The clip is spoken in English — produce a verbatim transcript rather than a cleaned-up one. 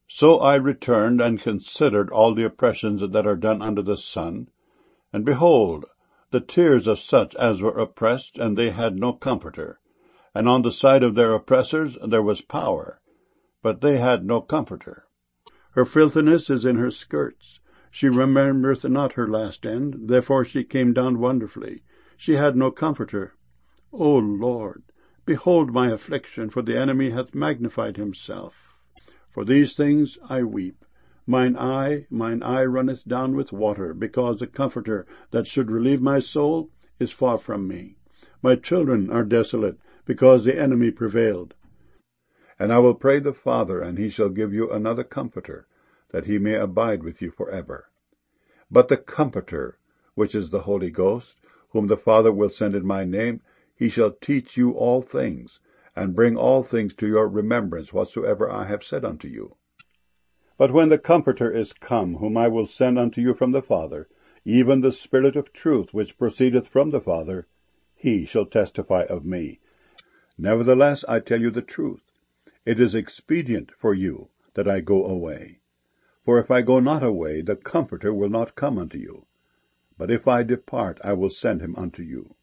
So I returned and considered all the oppressions that are done under the sun, and behold, the tears of such as were oppressed, and they had no comforter. And on the side of their oppressors there was power, but they had no comforter. Her filthiness is in her skirts. She remembereth not her last end, therefore she came down wonderfully. She had no comforter. O Lord, behold my affliction, for the enemy hath magnified himself. For these things I weep. Mine eye, mine eye runneth down with water, because the comforter that should relieve my soul is far from me. My children are desolate, because the enemy prevailed. And I will pray the Father, and he shall give you another Comforter, that he may abide with you for ever. But the Comforter, which is the Holy Ghost, whom the Father will send in my name, he shall teach you all things, and bring all things to your remembrance whatsoever I have said unto you. But when the Comforter is come, whom I will send unto you from the Father, even the Spirit of truth, which proceedeth from the Father, he shall testify of me. Nevertheless, I tell you the truth. It is expedient for you that I go away. For if I go not away, the Comforter will not come unto you. But if I depart, I will send him unto you.